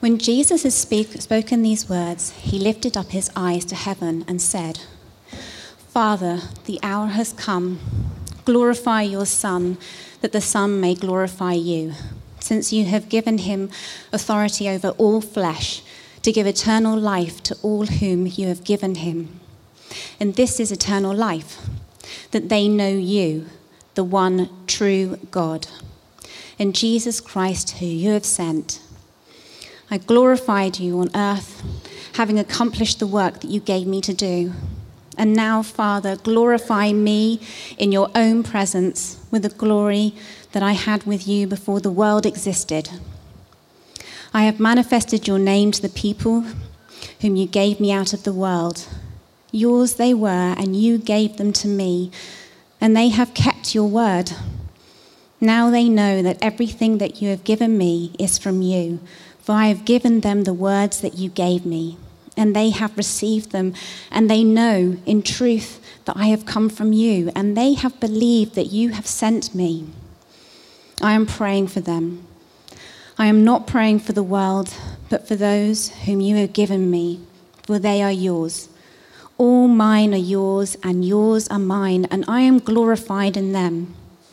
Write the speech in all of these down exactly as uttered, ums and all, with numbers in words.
When Jesus had speak, spoken these words, he lifted up his eyes to heaven and said, Father, the hour has come. Glorify your Son, that the Son may glorify you, since you have given him authority over all flesh, to give eternal life to all whom you have given him. And this is eternal life, that they know you, the one true God, and Jesus Christ, who you have sent. I glorified you on earth, having accomplished the work that you gave me to do. And now, Father, glorify me in your own presence with the glory that I had with you before the world existed. I have manifested your name to the people whom you gave me out of the world. Yours they were, and you gave them to me, and they have kept your word. Now they know that everything that you have given me is from you, for I have given them the words that you gave me, and they have received them, and they know in truth that I have come from you, and they have believed that you have sent me. I am praying for them. I am not praying for the world, but for those whom you have given me, for they are yours. All mine are yours, and yours are mine, and I am glorified in them.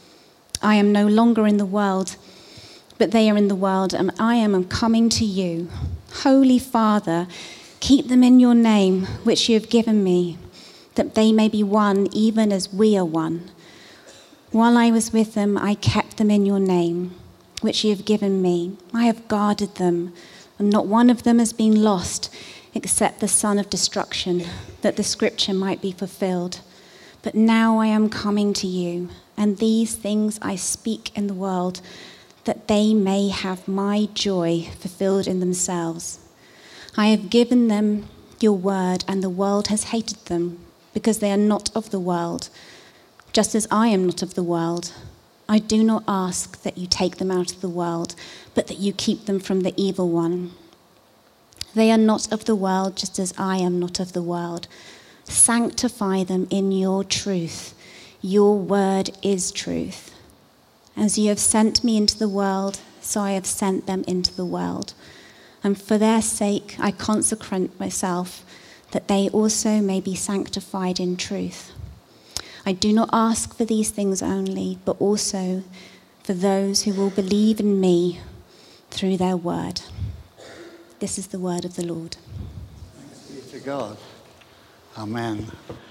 I am no longer in the world, but they are in the world, and I am coming to you. Holy Father, keep them in your name, which you have given me, that they may be one, even as we are one. While I was with them, I kept them in your name, which you have given me. I have guarded them, and not one of them has been lost, except the son of destruction, that the scripture might be fulfilled. But now I am coming to you, and these things I speak in the world, that they may have my joy fulfilled in themselves. I have given them your word, and the world has hated them, because they are not of the world, just as I am not of the world. I do not ask that you take them out of the world, but that you keep them from the evil one. They are not of the world, just as I am not of the world. Sanctify them in your truth. Your word is truth. As you have sent me into the world, so I have sent them into the world. And for their sake I consecrate myself, that they also may be sanctified in truth. I do not ask for these things only, but also for those who will believe in me through their word. This is the word of the Lord. Thanks be to God. Amen.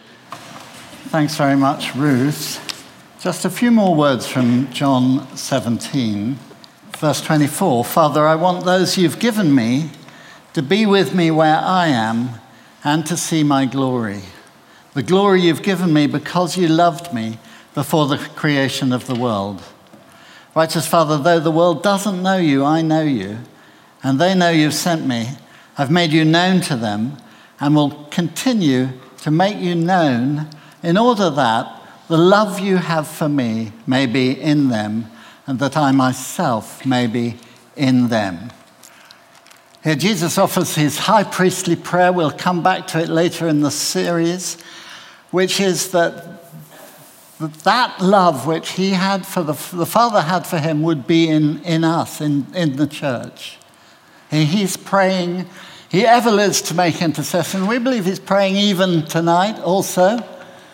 Thanks very much, Ruth. Just a few more words from John seventeen, verse twenty-four. Father, I want those you've given me to be with me where I am and to see my glory. The glory you've given me because you loved me before the creation of the world. Righteous Father, though the world doesn't know you, I know you, and they know you've sent me. I've made you known to them and will continue to make you known in order that the love you have for me may be in them, and that I myself may be in them. Here Jesus offers his high priestly prayer. We'll come back to it later in the series, which is that that love which he had for the, the Father had for him would be in, in us, in, in the church. He's praying, he ever lives to make intercession. We believe he's praying even tonight also.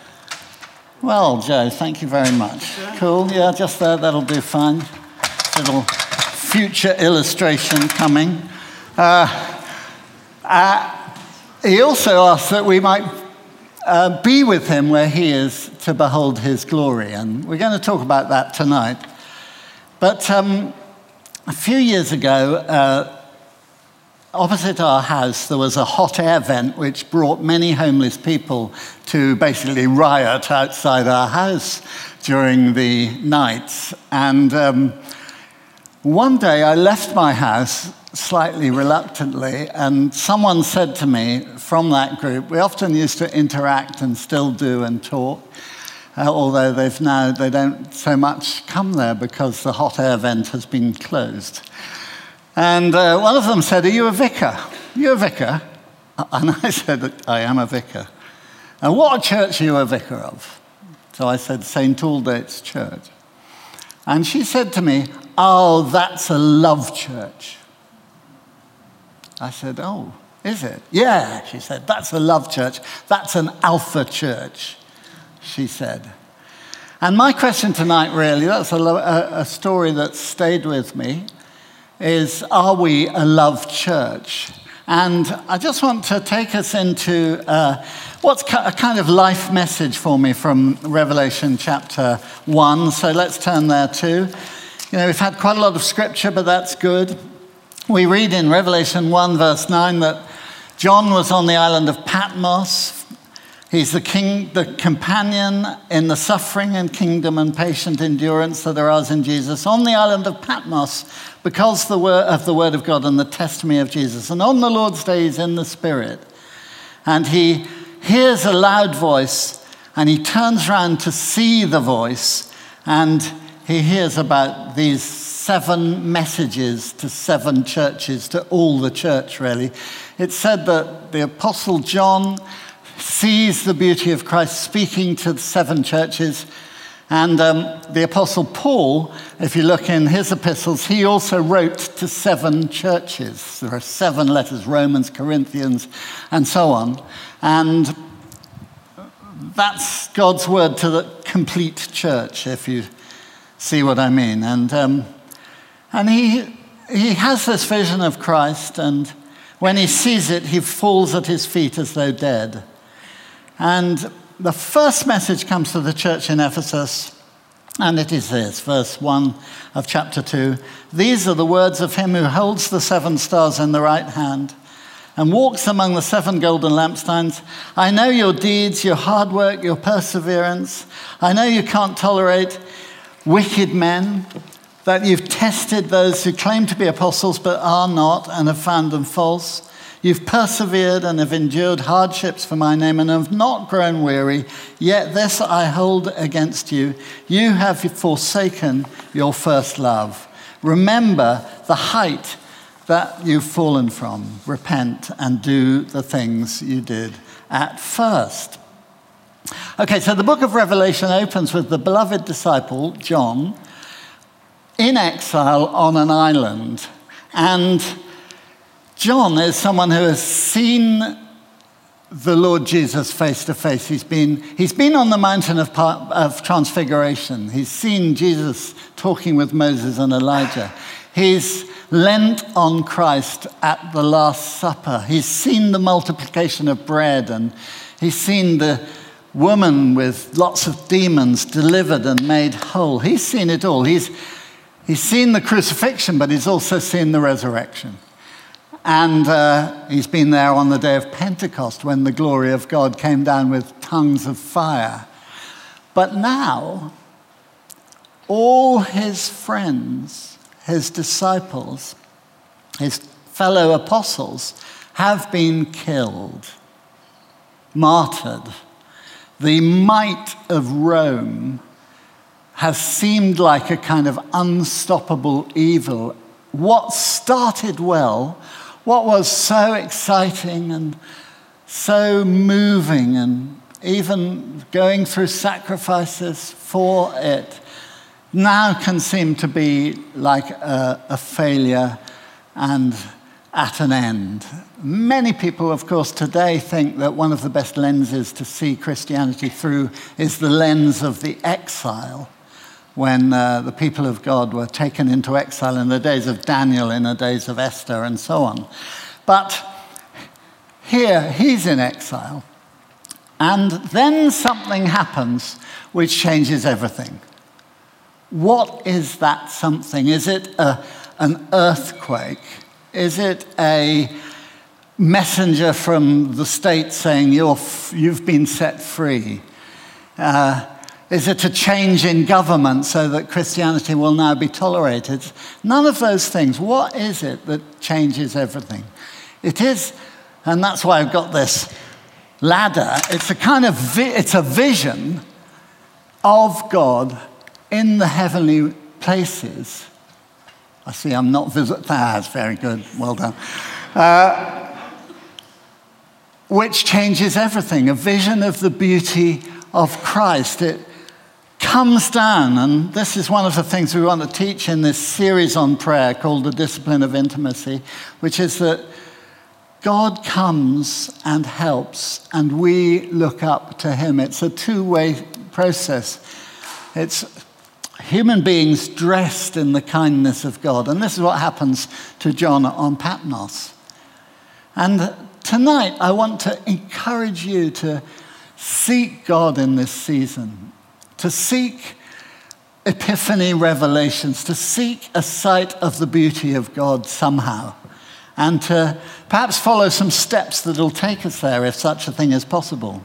Well, Joe, thank you very much. Cool, yeah, just there, that'll do fine. Little future illustration coming. Uh, uh, he also asks that we might uh, be with him where he is to behold his glory, and we're going to talk about that tonight. But um, a few years ago, uh, opposite our house, there was a hot air vent which brought many homeless people to basically riot outside our house during the nights. And um, one day I left my house slightly reluctantly, and someone said to me from that group, we often used to interact and still do and talk, uh, although they've now, they don't so much come there because the hot air vent has been closed. And uh, one of them said, are you a vicar? Are you a vicar? And I said, I am a vicar. And what church are you a vicar of? So I said, Saint Aldate's Church. And she said to me, oh, that's a love church. I said, oh, is it? Yeah, she said, that's a love church. That's an alpha church, she said. And my question tonight, really, that's a, a, a story that stayed with me, is, are we a love church? And I just want to take us into uh, what's a kind of life message for me from Revelation chapter one. So let's turn there too. You know, we've had quite a lot of scripture, but that's good. We read in Revelation one, verse nine, that John was on the island of Patmos. He's the king, the companion in the suffering and kingdom and patient endurance that are ours in Jesus, on the island of Patmos, because the word of the word of God and the testimony of Jesus. And on the Lord's day, he's in the Spirit. And he hears a loud voice, and he turns around to see the voice, and he hears about these seven messages to seven churches, to all the church, really. It's said that the Apostle John sees the beauty of Christ speaking to the seven churches. And um, the Apostle Paul, if you look in his epistles, he also wrote to seven churches. There are seven letters, Romans, Corinthians, and so on. And that's God's word to the complete church, if you see what I mean. And um, and he he has this vision of Christ, and when he sees it, he falls at his feet as though dead. And the first message comes to the church in Ephesus, and it is this, verse one of chapter two. These are the words of him who holds the seven stars in the right hand and walks among the seven golden lampstands. I know your deeds, your hard work, your perseverance. I know you can't tolerate wicked men, that you've tested those who claim to be apostles but are not and have found them false. You've persevered and have endured hardships for my name and have not grown weary. Yet this I hold against you. You have forsaken your first love. Remember the height that you've fallen from. Repent and do the things you did at first. Okay, so the book of Revelation opens with the beloved disciple, John, in exile on an island. And John is someone who has seen the Lord Jesus face to face. He's been, he's been on the mountain of, of Transfiguration. He's seen Jesus talking with Moses and Elijah. He's leant on Christ at the Last Supper. He's seen the multiplication of bread, and he's seen the woman with lots of demons delivered and made whole. He's seen it all. He's, he's seen the crucifixion, but he's also seen the resurrection. And uh, he's been there on the day of Pentecost when the glory of God came down with tongues of fire. But now, all his friends, his disciples, his fellow apostles have been killed, martyred. The might of Rome has seemed like a kind of unstoppable evil. What started well, what was so exciting and so moving and even going through sacrifices for it, now can seem to be like a, a failure and at an end. Many people, of course, today think that one of the best lenses to see Christianity through is the lens of the exile, when uh, the people of God were taken into exile in the days of Daniel, in the days of Esther, and so on. But here, he's in exile. And then something happens which changes everything. What is that something? Is it a, an earthquake? Is it a messenger from the state saying You're f- you've been set free? Uh, Is it a change in government so that Christianity will now be tolerated? None of those things. What is it that changes everything? It is, and that's why I've got this ladder. It's a kind of, vi- it's a vision of God in the heavenly places. I see I'm not visiting. That's very good. Well done. Uh, which changes everything. A vision of the beauty of Christ. It comes down, and this is one of the things we want to teach in this series on prayer called The Discipline of Intimacy, which is that God comes and helps, and we look up to him. It's a two-way process. It's human beings dressed in the kindness of God. And this is what happens to John on Patmos. And tonight, I want to encourage you to seek God in this season, to seek epiphany revelations, to seek a sight of the beauty of God somehow, and to perhaps follow some steps that will take us there if such a thing is possible.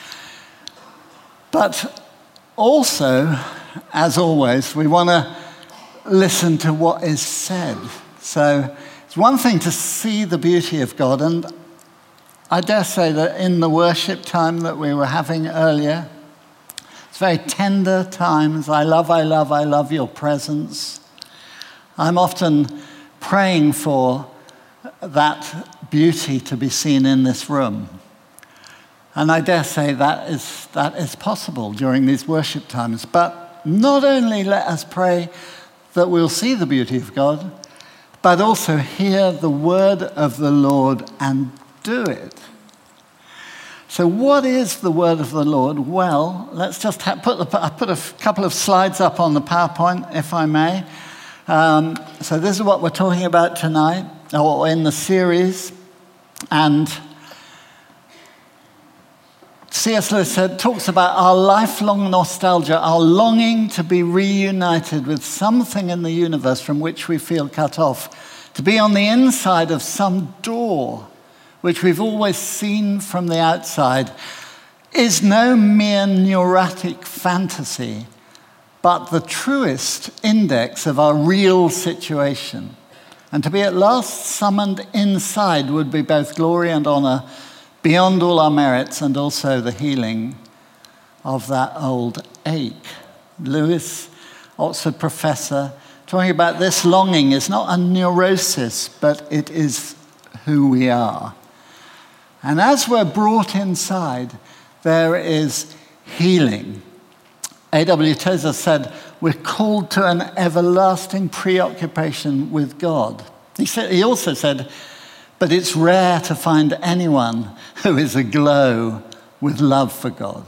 But also, as always, we want to listen to what is said. So it's one thing to see the beauty of God, and I dare say that in the worship time that we were having earlier, it's very tender times. I love, I love, I love your presence. I'm often praying for that beauty to be seen in this room. And I dare say that is, that is possible during these worship times. But not only let us pray that we'll see the beauty of God, but also hear the word of the Lord and do it. So what is the word of the Lord? Well, let's just ha- put, the, I put a f- couple of slides up on the PowerPoint, if I may. Um, so this is what we're talking about tonight, or in the series. And C S Lewis said, talks about our lifelong nostalgia, our longing to be reunited with something in the universe from which we feel cut off, to be on the inside of some door which we've always seen from the outside, is no mere neurotic fantasy, but the truest index of our real situation. And to be at last summoned inside would be both glory and honor, beyond all our merits, and also the healing of that old ache. Lewis, Oxford professor, talking about this longing is not a neurosis, but it is who we are. And as we're brought inside, there is healing. A W Tozer said, we're called to an everlasting preoccupation with God. He said, he also said, but it's rare to find anyone who is aglow with love for God.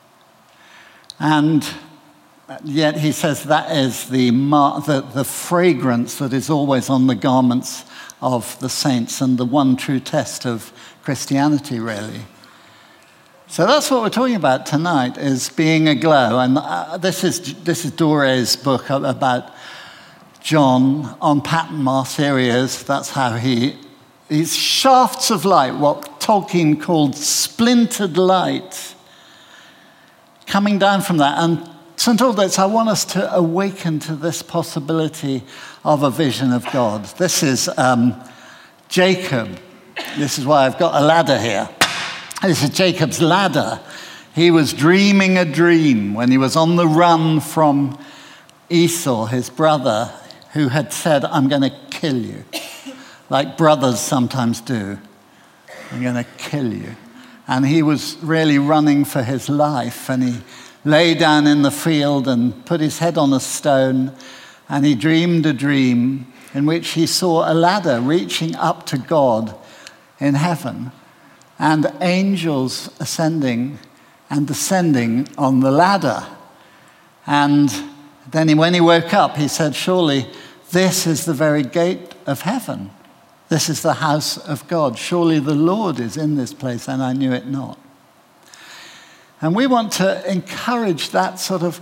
And yet he says that is the, mar- the, the fragrance that is always on the garments of the saints and the one true test of Christianity, really. So that's what we're talking about tonight, is being aglow. And uh, this is this is Dore's book about John on Patmos areas. That's how he, these shafts of light, what Tolkien called splintered light, coming down from that. And Saint Aldate's, I want us to awaken to this possibility of a vision of God. This is um, Jacob. This is why I've got a ladder here. This is Jacob's ladder. He was dreaming a dream when he was on the run from Esau, his brother, who had said, I'm going to kill you, like brothers sometimes do. I'm going to kill you. And he was really running for his life, and he lay down in the field and put his head on a stone, and he dreamed a dream in which he saw a ladder reaching up to God in heaven, and angels ascending and descending on the ladder. And then when he woke up, he said, surely this is the very gate of heaven. This is the house of God. Surely the Lord is in this place, and I knew it not. And we want to encourage that sort of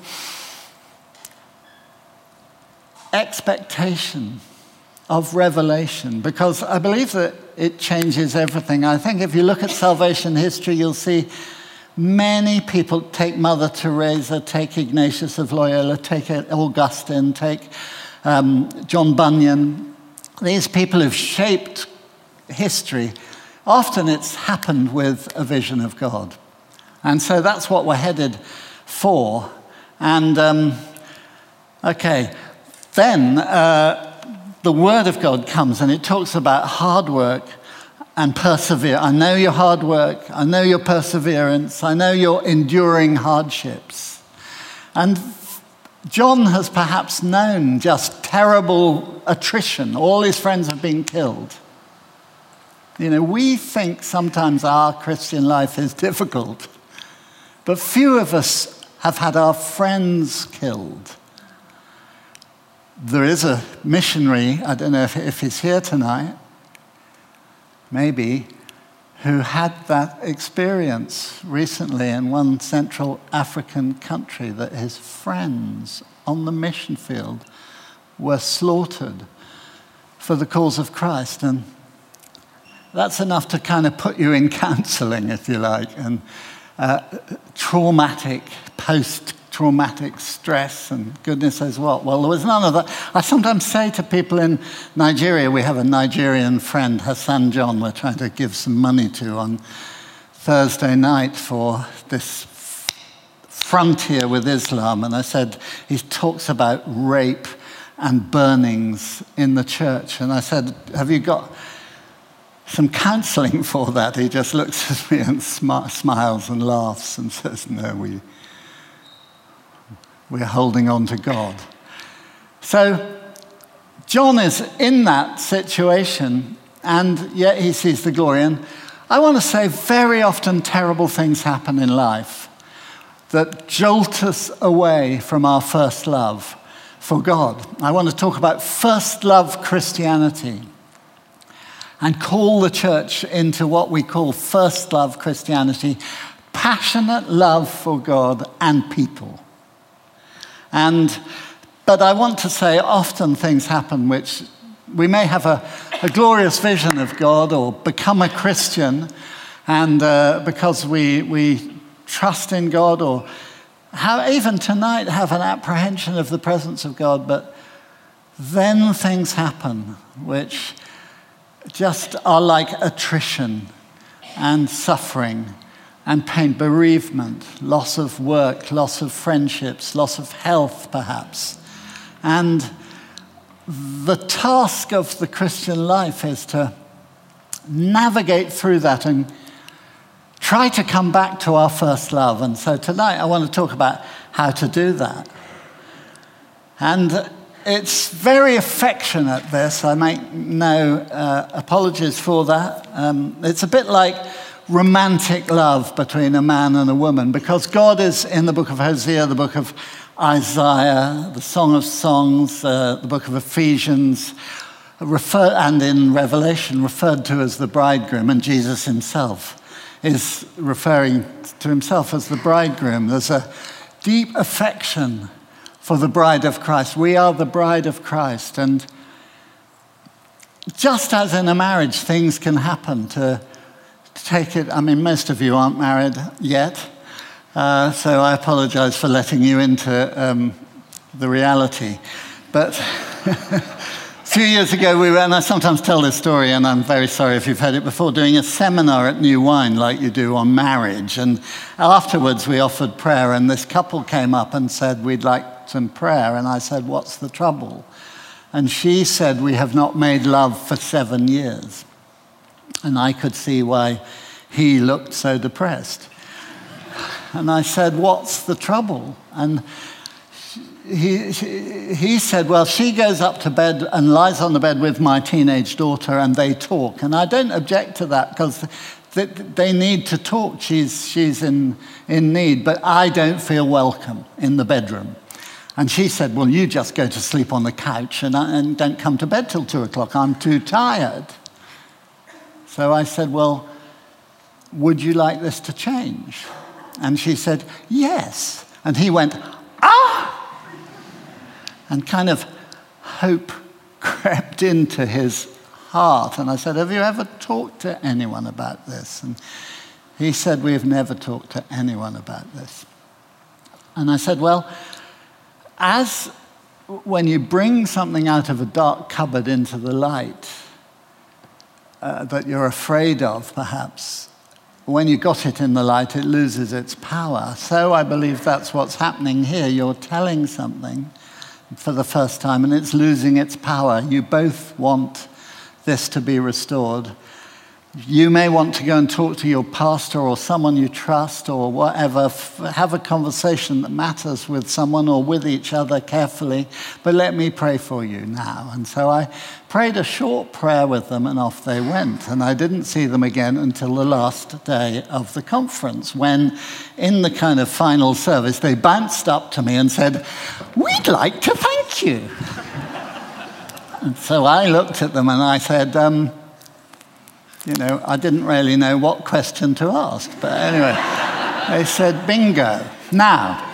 expectation of revelation, because I believe that it changes everything. I think if you look at salvation history, you'll see many people take Mother Teresa, take Ignatius of Loyola, take Augustine, take um, John Bunyan. These people have shaped history. Often it's happened with a vision of God. And so that's what we're headed for. And, um, okay, then uh, the Word of God comes, and it talks about hard work and persevere. I know your hard work. I know your perseverance. I know your enduring hardships. And John has perhaps known just terrible attrition. All his friends have been killed. You know, we think sometimes our Christian life is difficult, but few of us have had our friends killed. There is a missionary, I don't know if, if he's here tonight, maybe, who had that experience recently in one Central African country, that his friends on the mission field were slaughtered for the cause of Christ. And that's enough to kind of put you in counseling, if you like, and uh, traumatic, post-traumatic stress, and goodness knows what. Well, there was none of that. I sometimes say to people in Nigeria, we have a Nigerian friend, Hassan John, we're trying to give some money to on Thursday night for this frontier with Islam. And I said, he talks about rape and burnings in the church. And I said, have you got some counseling for that? He just looks at me and sm- smiles and laughs and says, no, we, we're holding on to God. So John is in that situation, and yet he sees the glory. And I want to say very often terrible things happen in life that jolt us away from our first love for God. I want to talk about first love Christianity and call the church into what we call first love Christianity, passionate love for God and people. And, but I want to say often things happen which we may have a, a glorious vision of God or become a Christian, and uh, because we, we trust in God, or how, even tonight have an apprehension of the presence of God, but then things happen which just are like attrition and suffering and pain, bereavement, loss of work, loss of friendships, loss of health perhaps. And the task of the Christian life is to navigate through that and try to come back to our first love. And so tonight I want to talk about how to do that. And it's very affectionate, this. I make no uh, apologies for that. Um, it's a bit like romantic love between a man and a woman, because God is in the book of Hosea, the book of Isaiah, the Song of Songs, uh, the book of Ephesians, refer, and in Revelation referred to as the bridegroom, and Jesus himself is referring to himself as the bridegroom. There's a deep affection for the bride of Christ. We are the bride of Christ. And just as in a marriage, things can happen to, to take it. I mean, most of you aren't married yet, uh, so I apologize for letting you into um, the reality. But a few years ago, we were, and I sometimes tell this story, and I'm very sorry if you've heard it before, doing a seminar at New Wine like you do on marriage. And afterwards, we offered prayer, and this couple came up and said, we'd like some prayer. And I said, what's the trouble? And she said, we have not made love for seven years. And I could see why he looked so depressed. And I said, what's the trouble? And He, he said, well, she goes up to bed and lies on the bed with my teenage daughter and they talk. And I don't object to that because they, they need to talk. She's, she's in, in need, but I don't feel welcome in the bedroom. And she said, well, you just go to sleep on the couch and, and don't come to bed till two o'clock. I'm too tired. So I said, well, would you like this to change? And she said, yes. And he went, ah! And kind of hope crept into his heart. And I said, have you ever talked to anyone about this? And he said, we've never talked to anyone about this. And I said, well, as when you bring something out of a dark cupboard into the light uh, that you're afraid of, perhaps, when you got it in the light, it loses its power. So I believe that's what's happening here. You're telling something for the first time, and it's losing its power. You both want this to be restored. You may want to go and talk to your pastor or someone you trust or whatever. Have a conversation that matters with someone or with each other carefully. But let me pray for you now. And so I prayed a short prayer with them and off they went. And I didn't see them again until the last day of the conference, when in the kind of final service they bounced up to me and said, "We'd like to thank you." And so I looked at them and I said, um, you know, I didn't really know what question to ask. But anyway, they said, bingo. Now,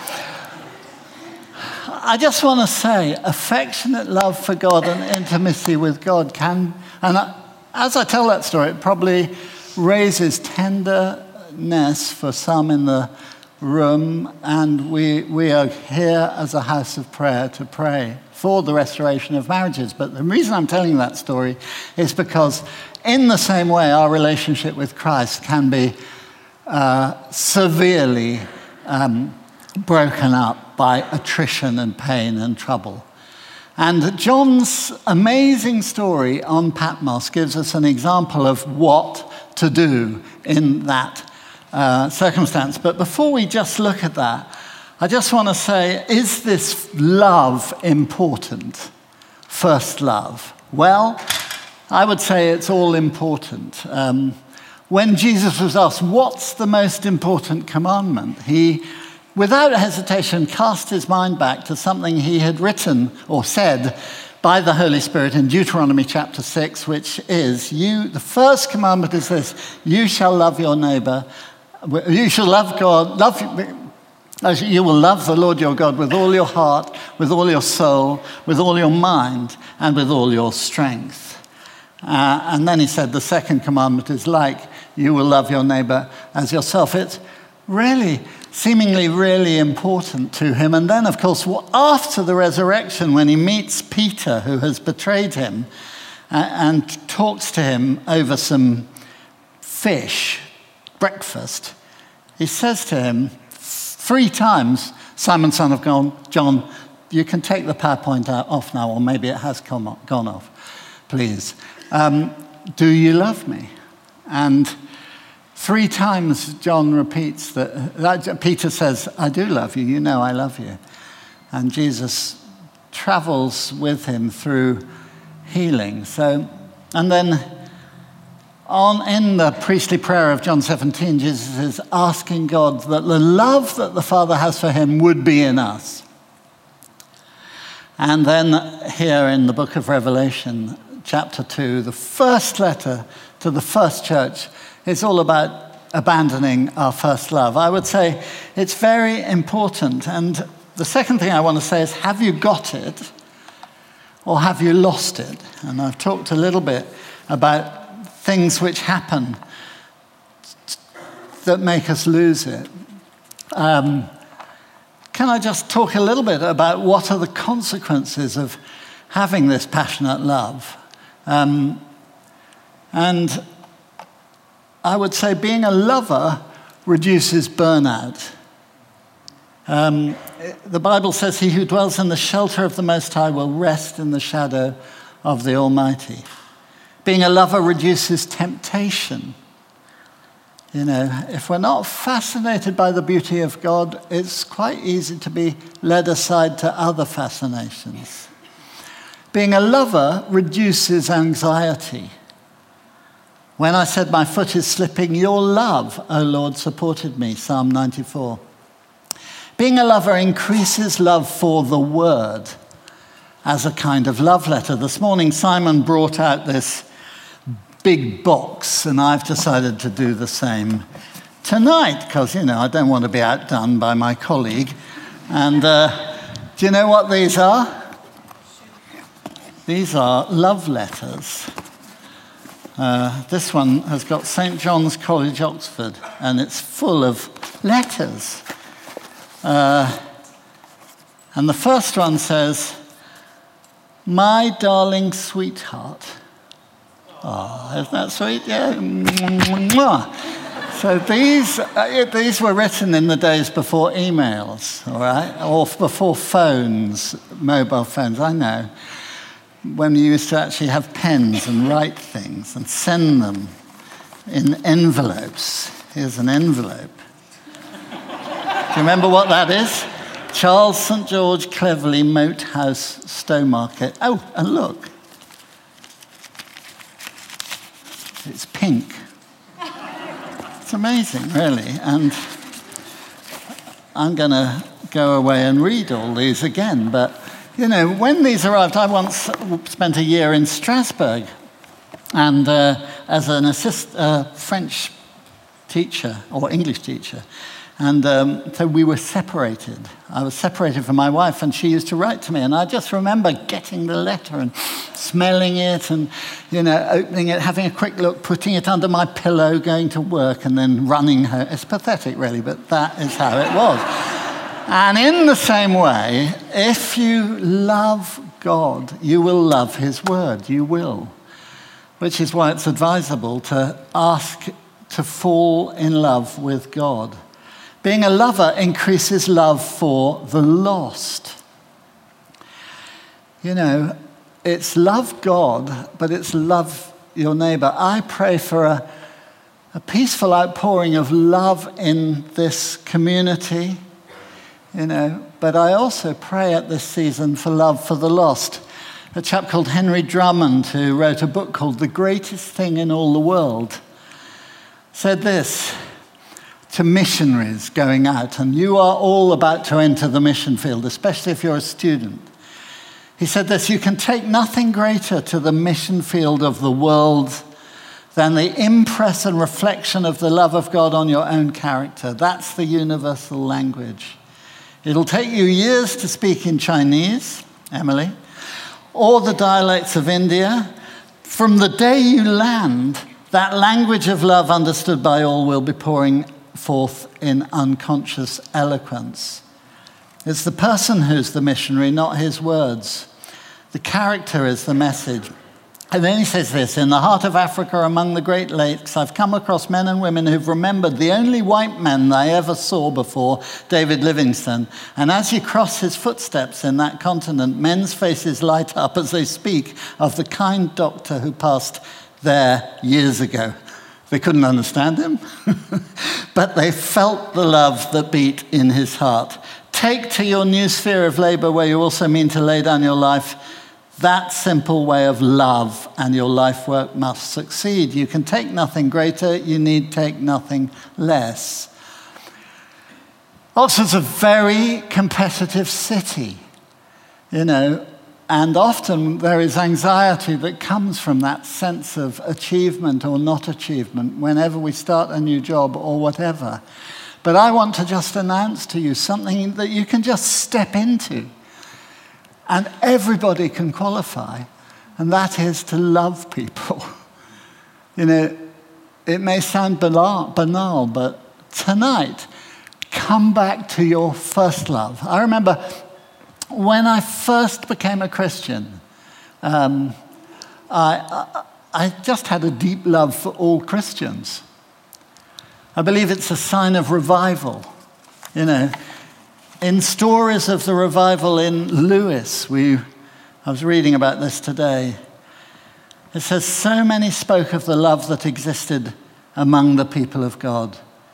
I just want to say, affectionate love for God and intimacy with God can, and I, as I tell that story, it probably raises tenderness for some in the room, and we, we are here as a house of prayer to pray for the restoration of marriages. But the reason I'm telling that story is because in the same way, our relationship with Christ can be uh, severely um, broken up by attrition and pain and trouble. And John's amazing story on Patmos gives us an example of what to do in that uh, circumstance. But before we just look at that, I just want to say, is this love important? First love. Well, I would say it's all important. Um, when Jesus was asked, what's the most important commandment? He, without hesitation, cast his mind back to something he had written or said by the Holy Spirit in Deuteronomy chapter six, which is, you. the first commandment is this: you shall love your neighbor. You shall love God, love you will love the Lord your God with all your heart, with all your soul, with all your mind, and with all your strength. Uh, and then he said the second commandment is like, you will love your neighbor as yourself. It's really, seemingly really important to him. And then, of course, after the resurrection, when he meets Peter, who has betrayed him, uh, and talks to him over some fish, breakfast, he says to him three times, Simon, son of John, you can take the PowerPoint off now, or maybe it has come, gone off, please. Um, do you love me? And three times John repeats that, that. Peter says, I do love you. You know I love you. And Jesus travels with him through healing. So, and then on in the priestly prayer of John seventeen, Jesus is asking God that the love that the Father has for him would be in us. And then here in the book of Revelation, chapter two, the first letter to the first church is all about abandoning our first love. I would say it's very important. And the second thing I want to say is, have you got it or have you lost it? And I've talked a little bit about things which happen that make us lose it. Um, can I just talk a little bit about what are the consequences of having this passionate love? Um, and I would say being a lover reduces burnout. Um, the Bible says, he who dwells in the shelter of the Most High will rest in the shadow of the Almighty. Being a lover reduces temptation. You know, if we're not fascinated by the beauty of God, it's quite easy to be led aside to other fascinations. Being a lover reduces anxiety. When I said my foot is slipping, your love, O Lord, supported me, Psalm ninety-four. Being a lover increases love for the word as a kind of love letter. This morning, Simon brought out this big box, and I've decided to do the same tonight because, you know, I don't want to be outdone by my colleague. And uh, do you know what these are? These are love letters. Uh, this one has got Saint John's College, Oxford, and it's full of letters. Uh, and the first one says, my darling sweetheart. Oh, isn't that sweet? Yeah. So these uh, these were written in the days before emails, all right, or before phones, mobile phones. I know, when you used to actually have pens and write things and send them in envelopes. Here's an envelope. Do you remember what that is? Charles Saint George Cleverley Moat House Stowmarket. Oh, and look. It's pink. It's amazing, really. And I'm going to go away and read all these again. But, you know, when these arrived, I once spent a year in Strasbourg. And uh, as an assist, uh, French teacher, or English teacher. And um, so we were separated. I was separated from my wife, and she used to write to me. And I just remember getting the letter and smelling it and, you know, opening it, having a quick look, putting it under my pillow, going to work, and then running home. It's pathetic, really, but that is how it was. And in the same way, if you love God, you will love his word. You will. Which is why it's advisable to ask to fall in love with God. Being a lover increases love for the lost. You know, it's love God, but it's love your neighbor. I pray for a, a peaceful outpouring of love in this community, you know, but I also pray at this season for love for the lost. A chap called Henry Drummond, who wrote a book called The Greatest Thing in All the World, said this to missionaries going out, and you are all about to enter the mission field, especially if you're a student. He said this: you can take nothing greater to the mission field of the world than the impress and reflection of the love of God on your own character. That's the universal language. It'll take you years to speak in Chinese, Emily, or the dialects of India. From the day you land, that language of love understood by all will be pouring forth in unconscious eloquence. It's the person who's the missionary, not his words. The character is the message. And then he says this: in the heart of Africa, among the Great Lakes, I've come across men and women who've remembered the only white man I ever saw before, David Livingstone. And as you cross his footsteps in that continent, men's faces light up as they speak of the kind doctor who passed there years ago. They couldn't understand him, but they felt the love that beat in his heart. Take to your new sphere of labor, where you also mean to lay down your life, that simple way of love, and your life work must succeed. You can take nothing greater, you need take nothing less. Oxford's a very competitive city, you know, and often there is anxiety that comes from that sense of achievement or not achievement whenever we start a new job or whatever. But I want to just announce to you something that you can just step into. And everybody can qualify, and that is to love people. You know, it may sound banal, banal, but tonight, come back to your first love. I remember when I first became a Christian, um, I, I, I just had a deep love for all Christians. I believe it's a sign of revival, you know. In stories of the revival in Lewis, we, I was reading about this today. It says, so many spoke of the love that existed among the people of God.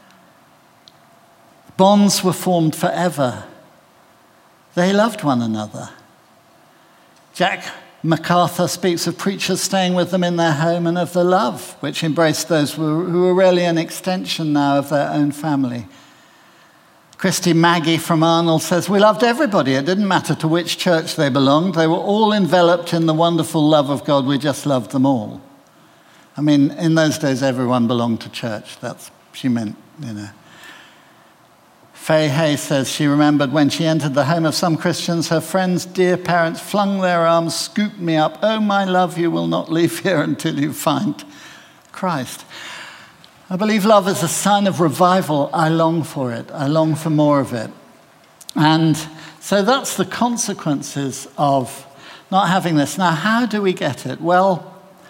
Bonds were formed forever. They loved one another. Jack MacArthur speaks of preachers staying with them in their home and of the love which embraced those who were really an extension now of their own family. Christy Maggie from Arnold says, we loved everybody. It didn't matter to which church they belonged. They were all enveloped in the wonderful love of God. We just loved them all. I mean, in those days, everyone belonged to church. That's, she meant, you know. Faye Hay says she remembered when she entered the home of some Christians, her friends' dear parents flung their arms, scooped me up. Oh, my love, you will not leave here until you find Christ. I believe love is a sign of revival. I long for it. I long for more of it. And so that's the consequences of not having this. Now, how do we get it? Well,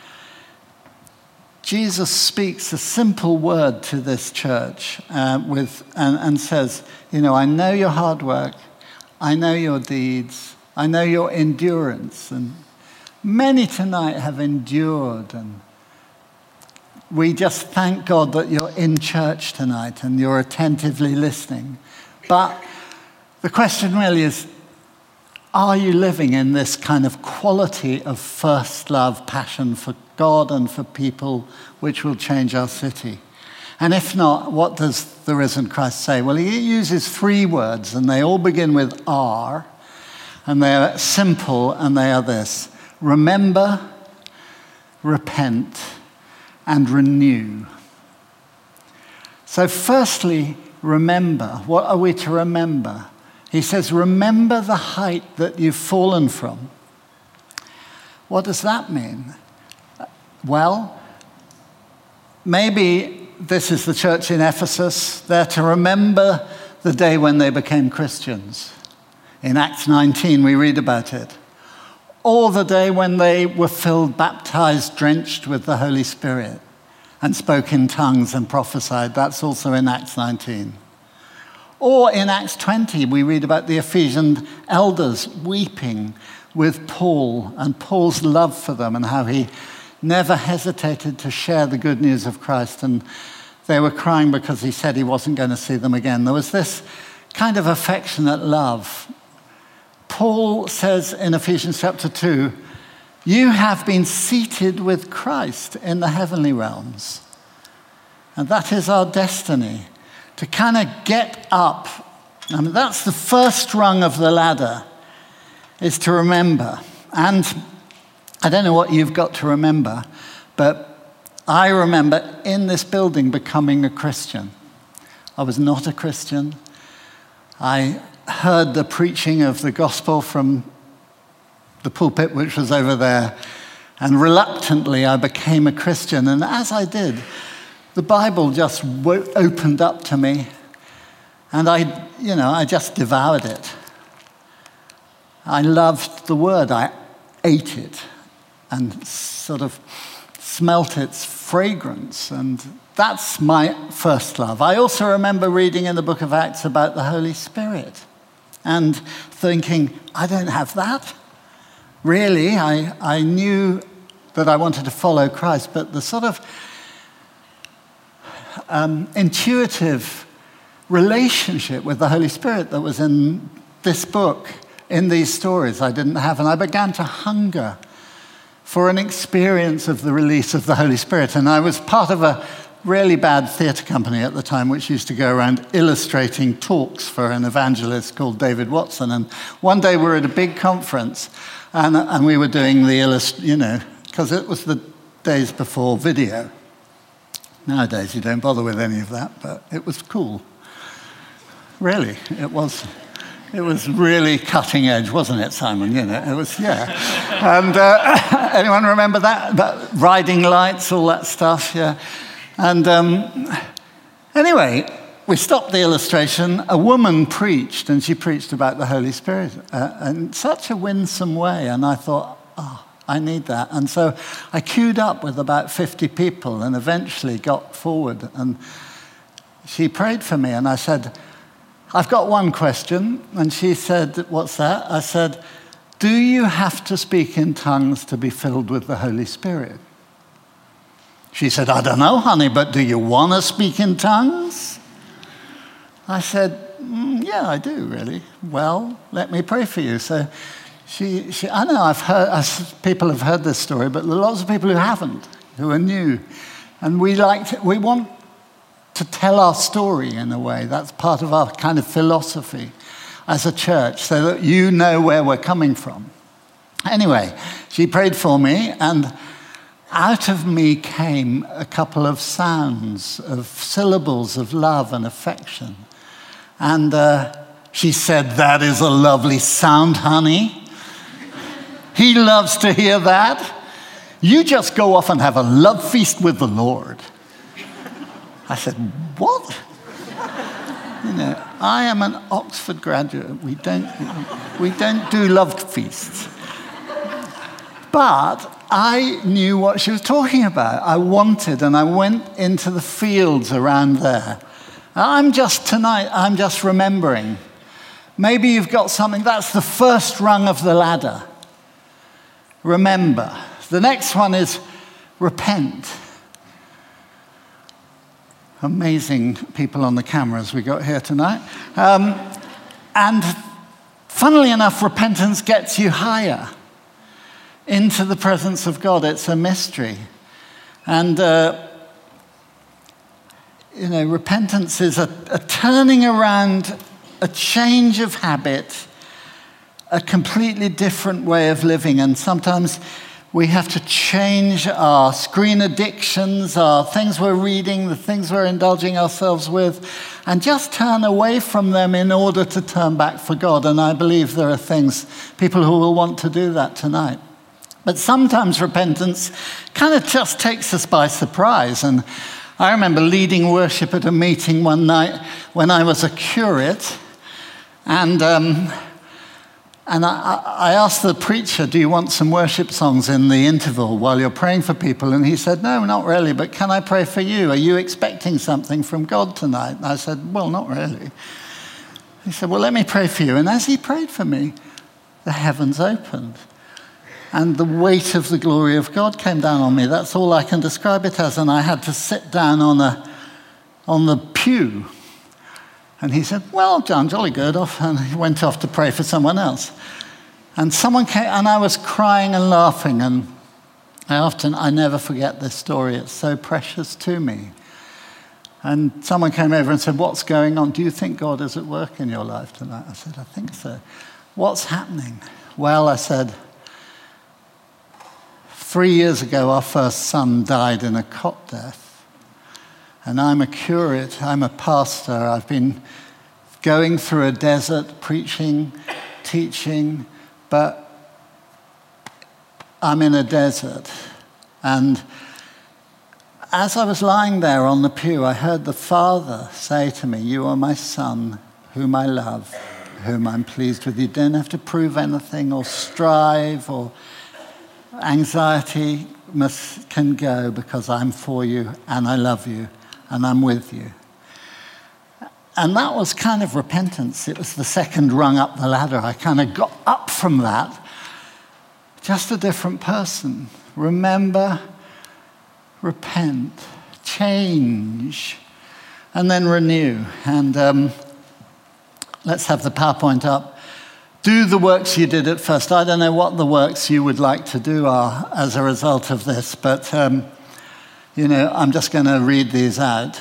Jesus speaks a simple word to this church uh, with and, and says, you know, I know your hard work. I know your deeds. I know your endurance. And many tonight have endured and we just thank God that you're in church tonight and you're attentively listening. But the question really is, are you living in this kind of quality of first love, passion for God and for people, which will change our city? And if not, what does the risen Christ say? Well, he uses three words, and they all begin with R, and they are simple, and they are this: remember, repent, and renew. So firstly, remember. What are we to remember? He says, remember the height that you've fallen from. What does that mean? Well, maybe this is the church in Ephesus. They're to remember the day when they became Christians. In Acts nineteen, we read about it. Or the day when they were filled, baptized, drenched with the Holy Spirit, and spoke in tongues and prophesied. That's also in Acts nineteen. Or in Acts twenty, we read about the Ephesian elders weeping with Paul and Paul's love for them and how he never hesitated to share the good news of Christ. And they were crying because he said he wasn't going to see them again. There was this kind of affectionate love. Paul says in Ephesians chapter two, you have been seated with Christ in the heavenly realms. And that is our destiny, to kind of get up. I mean, that's the first rung of the ladder, is to remember. And I don't know what you've got to remember, but I remember in this building becoming a Christian. I was not a Christian. I heard the preaching of the gospel from the pulpit, which was over there, and reluctantly I became a Christian. And as I did, the Bible just w- opened up to me, and I, you know, I just devoured it. I loved the word. I ate it and sort of smelt its fragrance, and that's my first love. I also remember reading in the book of Acts about the Holy Spirit and thinking, I don't have that. Really, I, I knew that I wanted to follow Christ, but the sort of um, intuitive relationship with the Holy Spirit that was in this book, in these stories, I didn't have. And I began to hunger for an experience of the release of the Holy Spirit. And I was part of a really bad theatre company at the time, which used to go around illustrating talks for an evangelist called David Watson. And one day we were at a big conference, and, and we were doing the illust, you know, because it was the days before video. Nowadays you don't bother with any of that, but it was cool. Really, it was. It was really cutting edge, wasn't it, Simon? You know, it was, yeah. And uh, anyone remember that? That riding lights, all that stuff, yeah. And um, anyway, we stopped the illustration. A woman preached, and she preached about the Holy Spirit uh, in such a winsome way. And I thought, oh, I need that. And so I queued up with about fifty people and eventually got forward. And she prayed for me, and I said, I've got one question. And she said, what's that? I said, do you have to speak in tongues to be filled with the Holy Spirit? She said, I don't know, honey, but do you want to speak in tongues? I said, mm, yeah, I do, really. Well, let me pray for you. So she, she I know I've heard, as people have heard this story, but there are lots of people who haven't, who are new. And we like to, we want to tell our story in a way. That's part of our kind of philosophy as a church, so that you know where we're coming from. Anyway, she prayed for me, and out of me came a couple of sounds, of syllables of love and affection. And uh, she said, that is a lovely sound, honey. He loves to hear that. You just go off and have a love feast with the Lord. I said, what? You know, I am an Oxford graduate. We don't, we don't do love feasts. But I knew what she was talking about. I wanted, and I went into the fields around there. I'm just, tonight, I'm just remembering. Maybe you've got something. That's the first rung of the ladder. Remember. The next one is repent. amazing people on the cameras we got here tonight. Um, and funnily enough, repentance gets you higher into the presence of God. It's a mystery. And, uh, you know, repentance is a, a turning around, a change of habit, a completely different way of living. And sometimes we have to change our screen addictions, our things we're reading, the things we're indulging ourselves with, and just turn away from them in order to turn back for God. And I believe there are things, people who will want to do that tonight. But sometimes repentance kind of just takes us by surprise. And I remember leading worship at a meeting one night when I was a curate, and um, and I, I asked the preacher, do you want some worship songs in the interval while you're praying for people? And he said, no, not really, but can I pray for you? Are you expecting something from God tonight? And I said, well, not really. He said, well, let me pray for you. And as he prayed for me, the heavens opened. And the weight of the glory of God came down on me. That's all I can describe it as. And I had to sit down on a on the pew. And he said, well, John, jolly good. Off. And he went off to pray for someone else. And someone came, and I was crying and laughing. And I often, I never forget this story. It's so precious to me. And someone came over and said, what's going on? Do you think God is at work in your life tonight? I said, I think so. What's happening? Well, I said, three years ago, our first son died in a cot death. And I'm a curate, I'm a pastor. I've been going through a desert, preaching, teaching, but I'm in a desert. And as I was lying there on the pew, I heard the Father say to me, you are my son, whom I love, whom I'm pleased with. You don't have to prove anything or strive, or anxiety must, can go, because I'm for you and I love you and I'm with you. And that was kind of repentance. It was the second rung up the ladder. I kind of got up from that, just a different person. Remember, repent, change, and then renew. And um, let's have the PowerPoint up. Do the works you did at first. I don't know what the works you would like to do are as a result of this, but, um, you know, I'm just going to read these out.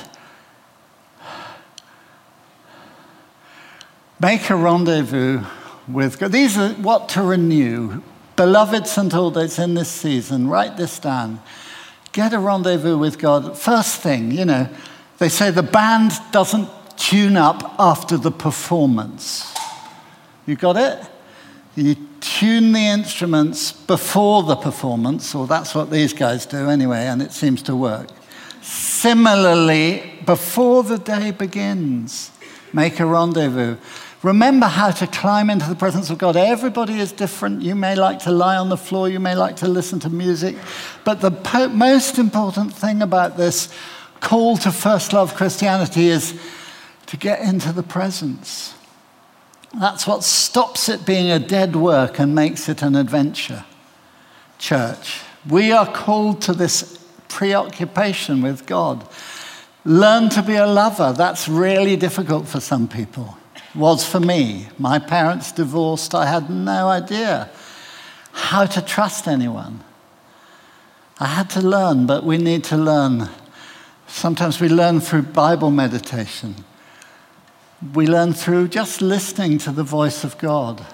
Make a rendezvous with God. These are what to renew. Beloved Saint Aldate's in this season, write this down. Get a rendezvous with God. First thing, you know, they say the band doesn't tune up after the performance. You got it? You tune the instruments before the performance, or that's what these guys do anyway, and it seems to work. Similarly, before the day begins, make a rendezvous. Remember how to climb into the presence of God. Everybody is different. You may like to lie on the floor. You may like to listen to music. But the po- most important thing about this call to first love Christianity is to get into the presence. That's what stops it being a dead work and makes it an adventure. Church, we are called to this preoccupation with God. Learn to be a lover. That's really difficult for some people. Was for me. My parents divorced. I had no idea how to trust anyone. I had to learn, but we need to learn. Sometimes we learn through Bible meditation. We learn through just listening to the voice of God.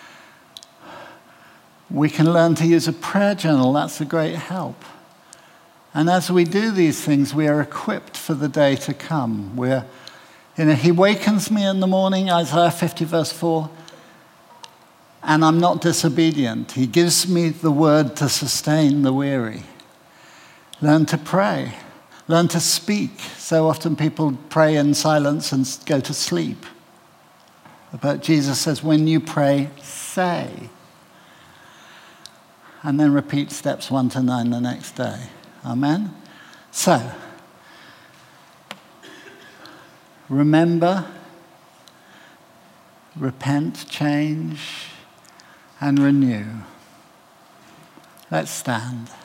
We can learn to use a prayer journal. That's a great help. And as we do these things, we are equipped for the day to come. We're You know, he wakens me in the morning, Isaiah fifty, verse four, and I'm not disobedient. He gives me the word to sustain the weary. Learn to pray. Learn to speak. So often people pray in silence and go to sleep. But Jesus says, when you pray, say. And then repeat steps one to nine the next day. Amen? So, remember, repent, change, and renew. Let's stand.